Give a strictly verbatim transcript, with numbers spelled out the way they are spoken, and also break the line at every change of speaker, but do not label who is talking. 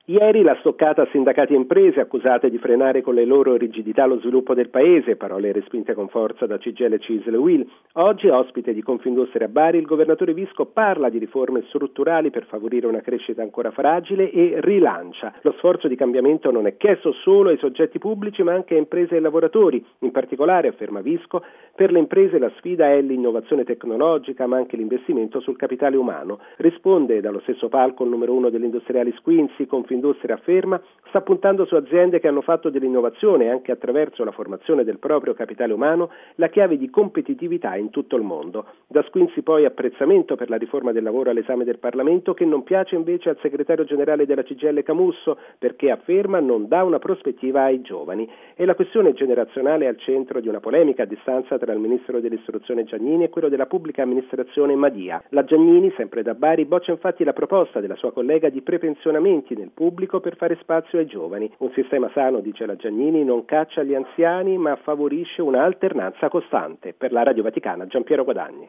Ieri la stoccata a sindacati e imprese accusate di frenare con le loro rigidità lo sviluppo del paese, parole respinte con forza da C G I L, C I S L e U I L. Oggi, ospite di Confindustria a Bari, il governatore Visco parla di riforme strutturali per favorire una crescita ancora fragile e rilancia. Lo sforzo di cambiamento non è chiesto solo ai soggetti pubblici ma anche a imprese e lavoratori. In particolare, afferma Visco, per le imprese la sfida è l'innovazione tecnologica ma anche l'investimento sul capitale umano. Risponde dallo stesso palco il numero uno dell'industriale Squinzi. Confindustria afferma sta puntando su aziende che hanno fatto dell'innovazione anche attraverso la formazione del proprio capitale umano la chiave di competitività in tutto il mondo. Da Squinzi poi apprezzamento per la riforma del lavoro all'esame del Parlamento, che non piace invece al segretario generale della C G I L Camusso perché afferma non dà una prospettiva ai giovani. E la questione generazionale è al centro di una polemica a distanza tra il ministro dell'istruzione Giannini e quello della pubblica amministrazione Madia. La Giannini, sempre da Bari, boccia infatti la proposta della sua collega di prepensionamenti nel pubblico per fare spazio ai giovani. Un sistema sano, dice la Giannini, non caccia gli anziani ma favorisce una alternanza costante. Per la Radio Vaticana, Giampiero Guadagni.